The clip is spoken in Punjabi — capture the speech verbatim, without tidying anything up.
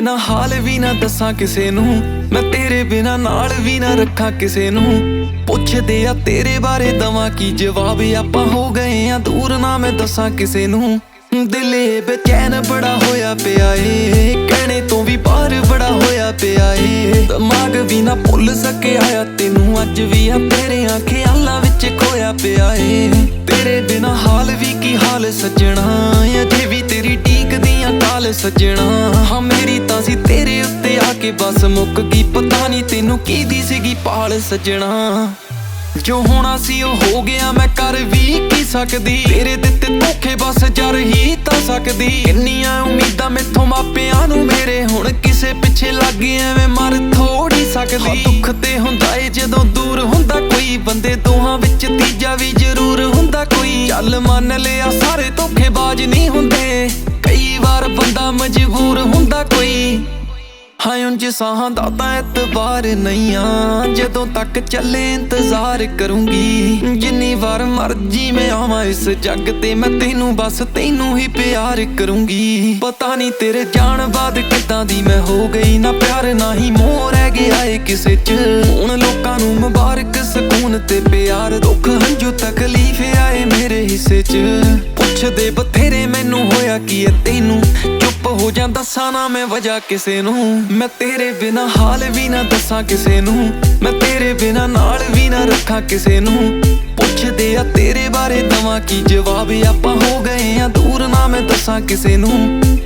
ਬਿਨਾ ਹਾਲ ਵੀ ਨਾ ਦੱਸਾਂ ਕਿਸੇ ਨੂੰ, ਮੈਂ ਤੇਰੇ ਬਿਨਾ ਨਾਲ ਵੀ ਨਾ ਰੱਖਾਂ ਕਿਸੇ ਨੂੰ। ਪੁੱਛਦੇ ਆ ਤੇਰੇ ਬਾਰੇ ਦਵਾਂ ਕੀ ਜਵਾਬ, ਆਪਾਂ ਹੋ ਗਏ ਆ ਦੂਰ ਨਾ ਮੈਂ ਦੱਸਾਂ ਕਿਸੇ ਨੂੰ। ਦਿਲ ਏ ਬੇਚੈਨ ਬੜਾ ਹੋਇਆ ਪਿਆ ਏ, ਕਹਿਣੇ ਤੋਂ ਵੀ ਬਾਹਰ ਬੜਾ ਹੋਇਆ ਪਿਆ ਏ। ਦਿਮਾਗ ਵੀ ਨਾ ਭੁੱਲ ਸਕਿਆ ਤੈਨੂੰ, ਅੱਜ ਵੀ ਆ ਤੇਰਿਆਂ ਖਿਆਲਾਂ ਵਿੱਚ ਖੋਇਆ ਪਿਆ ਏ। ਤੇਰੇ ਬਿਨਾ ਹਾਲ ਵੀ ਕੀ ਹਾਲ ਸੱਜਣਾ, ਅਜੇ ਵੀ ਤੇਰੀ ਡੀਕਦੀਆਂ ਟਾਲ ਸੱਜਣਾ। ਹਾਂ ਮੇਰੀ ਤਾਂ ਸੀ ਤੇਰੇ ਉੱਤੇ ਆ ਕੇ ਬਸ ਮੁੱਕ ਗਈ, ਪਤਾ ਨਹੀਂ ਤੈਨੂੰ ਕੀਦੀ ਸੀਗੀ ਪਾਲ ਸੱਜਣਾ। ਜੋ ਹੋਣਾ ਸੀ ਉਹ ਹੋ ਗਿਆ, ਮੈਂ ਕਰ ਵੀ ਕੀ ਸਕਦੀ, ਤੇਰੇ ਦਿੱਤੇ ਧੋਖੇ ਬਸ ਜਰ ਹੀ ਤਾਂ ਸਕਦੀ। ਕਿੰਨੀਆਂ ਉਮੀਦਾਂ ਮੈਥੋਂ ਮਾਪਿਆਂ ਨੂੰ ਮੇਰੇ, ਹੁਣ ਕਿਸੇ ਪਿੱਛੇ ਲੱਗ ਐਵੇਂ ਮਰ ਥੋੜੀ ਸਕਦੀ। ਦੁੱਖ ਤੇ ਹੁੰਦਾ ਏ ਜਦੋਂ ਦੂਰ ਹੁੰਦਾ ਕੋਈ, ਬੰਦੇ ਦੋਹਾਂ ਵਿੱਚ ਤੀਜਾ ਵੀ ਜ਼ਰੂਰ ਹੁੰਦਾ ਕੋਈ। ਚੱਲ ਮੰਨ ਲਿਆ ਸਾਰੇ ਧੋਖੇਬਾਜ਼ ਨਹੀਂ ਹੁੰਦੇ, ਕਈ ਵਾਰ ਬੰਦਾ ਮਜਬੂਰ ਹੁੰਦਾ ਕੋਈ। ਹਾਂ ਉਂਝ ਸਾਹਾਂ ਦਾ ਤਾਂ ਐਤਬਾਰ ਨਹੀਂ ਆ, ਜਦੋਂ ਤੱਕ ਚੱਲੇ ਇੰਤਜ਼ਾਰ ਕਰੂੰਗੀ। ਜਿੰਨੀ ਵਾਰ ਮਰਜੀ ਮੈਂ ਆਵਾਂ ਇਸ ਜੱਗ ਤੇ, ਮੈਂ ਤੈਨੂੰ ਬਸ ਤੈਨੂੰ ਹੀ ਪਿਆਰ ਕਰੂੰਗੀ। ਪਤਾ ਨਹੀਂ ਤੇਰੇ ਜਾਣ ਬਾਅਦ ਕਿੱਦਾਂ ਦੀ ਮੈਂ ਹੋ ਗਈ, ਨਾ ਪਿਆਰ ਨਾ ਹੀ ਮੋਹ ਰਹਿ ਗਿਆ ਏ ਕਿਸੇ ਚ। ਹੁਣ ਲੋਕਾਂ ਨੂੰ ਮੁਬਾਰਕ ਸਕੂਨ ਤੇ ਪਿਆਰ, ਦੁੱਖ ਹੰਝੂ ਤਕਲੀਫ ਆਏ ਮੇਰੇ ਹਿੱਸੇ ਚ। ਪੁੱਛਦੇ ਬਥੇਰੇ ਮੈਨੂੰ ਹੋਇਆ ਕੀ ਏ ਤੈਨੂੰ, ਚੁੱਪ ਹੋ ਜਾਂ ਦੱਸਾਂ ਨਾ ਮੈਂ ਵਜ੍ਹਾ ਕਿਸੇ ਨੂੰ। ਮੈਂ ਤੇਰੇ ਬਿਨਾ ਹਾਲ ਵੀ ਨਾ ਦੱਸਾਂ ਕਿਸੇ ਨੂੰ, ਮੈਂ ਤੇਰੇ ਬਿਨਾ ਨਾਲ ਵੀ ਨਾ ਰੱਖਾਂ ਕਿਸੇ ਨੂੰ। ਪੁੱਛਦੇ ਆ ਤੇਰੇ ਬਾਰੇ ਦਵਾਂ ਕੀ ਜਵਾਬ, ਆਪਾਂ ਹੋ ਗਏ ਆ ਦੂਰ ਨਾ ਮੈਂ ਦੱਸਾਂ ਕਿਸੇ ਨੂੰ।